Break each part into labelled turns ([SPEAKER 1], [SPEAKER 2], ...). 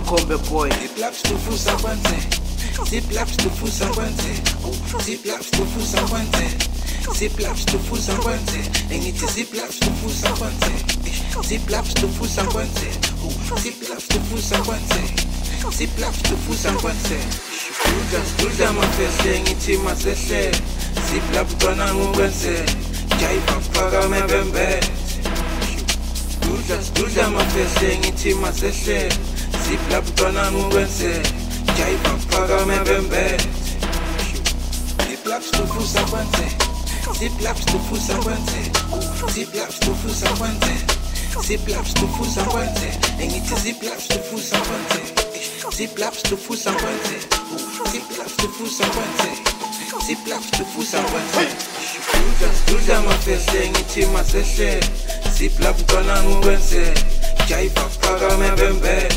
[SPEAKER 1] Bakombe boy.
[SPEAKER 2] Zip laps to fusa kwante. Zip laps to fusa kwante. Zip laps to fusa kwante. Zip laps to fusa kwante. Engithi zip laps to fusa kwante. Zip laps to fusa kwante. Zip laps to fusa kwante. Zip laps to fusa kwante. Duda mafese ngithi masehle. Zip lap tona ngukwenze. Jaiva phaka mebembe. Duda mafese ngithi masehle. Zip lap tona ngukwenze. Jaiva phaka mebembe. Zip laps to fusa kwante. Zip laps to fusa kwante. Zip laps to fusa kwante. Zip laps to fusa kwante. Engithi zip laps to fusa kwante. Zip laps to fusa kwante. Zip laps to fusa kwante. Zip laps to fusa kwante. Duda mafese ngithi masehle. Zip lap tona ngukwenze. Jaiva phaka mebembe.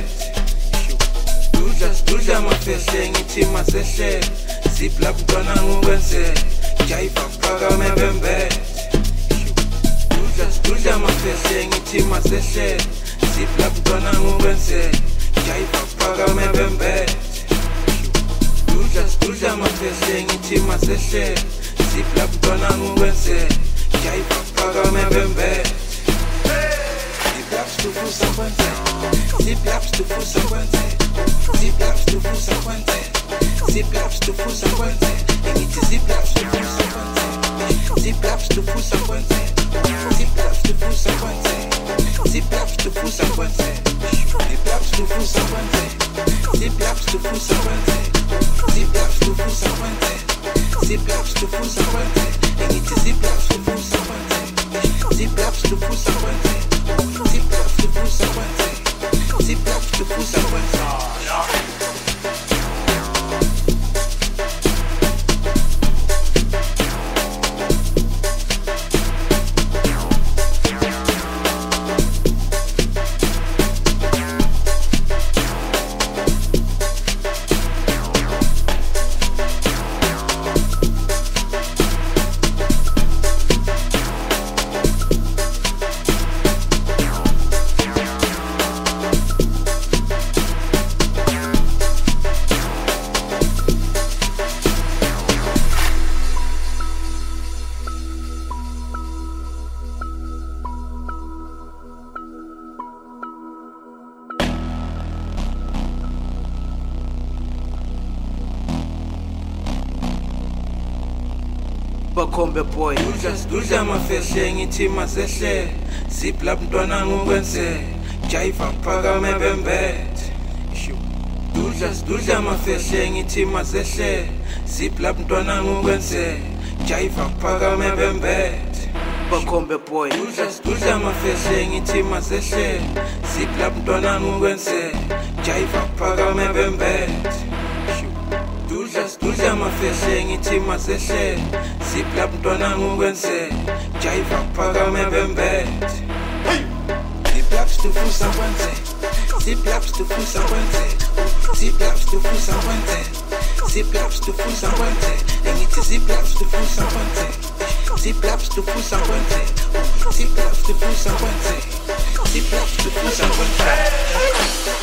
[SPEAKER 2] Duda mafese ngithi masehle. Zip lap tona ngukwenze. Jaiva phaka mebembe. Duda mafese ngithi masehle. Zip lap tona ngukwenze. Jaiva phaka mebembe. Duda mafese ngithi masehle. Zip lap tona ngukwenze. Jaiva phaka mebembe. Zip laps to fusa kwante. Zip laps to fusa kwante. Zip laps to fusa kwante. Zip laps to fusa kwante. Engithi zip laps to fusa kwante. Zip laps to fusa kwante. Zip laps to fusa kwante. Zip laps to fusa kwante. Zip laps to fusa kwante. Zip laps to fusa kwante. Zip laps to fusa kwante. Zip laps to fusa kwante. Engithi zip laps to fusa kwante. Zip laps to fusa kwante. Zip laps to fusa kwante. Zip laps to fusa kwante.
[SPEAKER 1] Bakombe boy.
[SPEAKER 2] Duda mafese ngithi masehle. Zip lap tona ngukwenze. Jaiva phaka mebembe. Duda mafese ngithi masehle. Zip lap tona ngukwenze. Jaiva phaka mebembe.
[SPEAKER 1] Bakombe boy.
[SPEAKER 2] Duda mafese ngithi masehle. Zip lap tona ngukwenze. Jaiva phaka mebembe. Duda mafese ngithi masehle. Zip lap tona ngukwenze. Jaiva phaka mebembe. Zip laps to fusa kwante. Zip laps to fusa kwante. Zip laps to fusa kwante. Zip laps to fusa kwante. Engithi zip laps to fusa kwante. Zip laps to fusa kwante. Zip laps to fusa kwante. Zip laps to fusa kwante.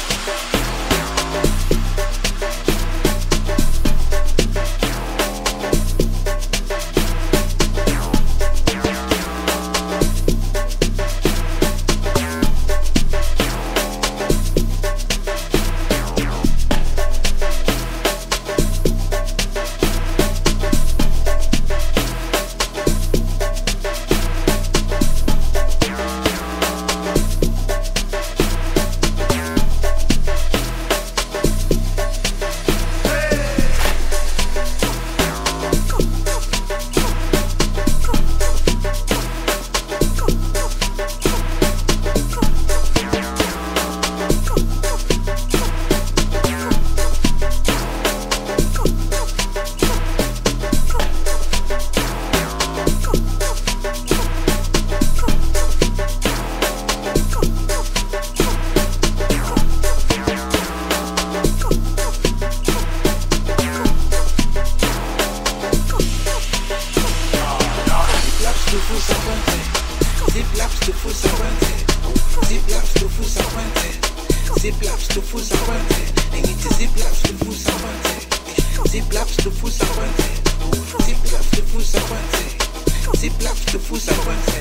[SPEAKER 2] Zip laps to fusa kwante. Ziplaps tufusa kwenze engithi ziplaps tufusa kwenze ziplaps tufusa kwenze ziplaps tufusa kwenze ziplaps tufusa kwenze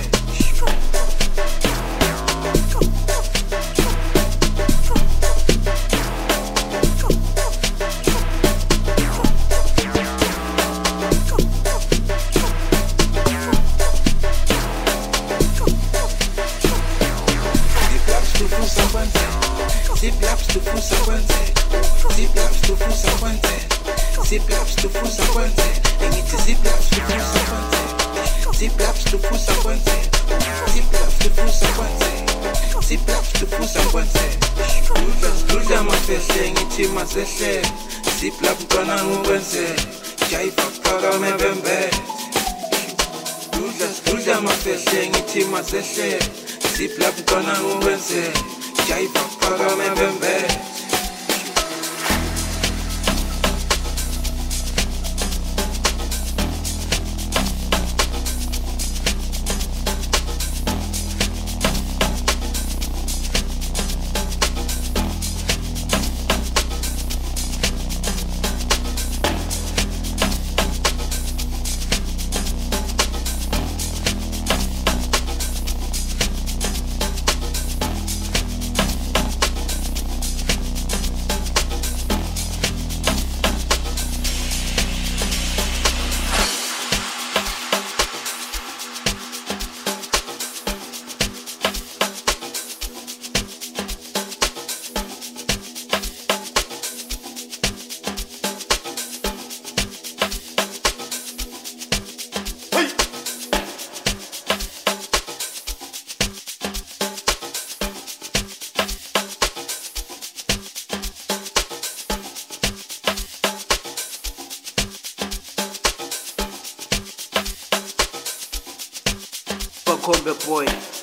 [SPEAKER 2] Ziplaps tufusa kwenze ziplaps tufusa kwenze ziplaps tufusa kwenze engithi ziplaps tufusa kwenze ziplaps tufusa kwenze ziplaps tufusa kwenze ziplaps tufusa kwenze udla mafehle ngithi masehle ziplap mntwana ngikwenze jayiva phakame bembe udla mafehle ngithi masehle ziplap mntwana ngikwenze jayiva phakame bembe
[SPEAKER 1] Bakombe boy.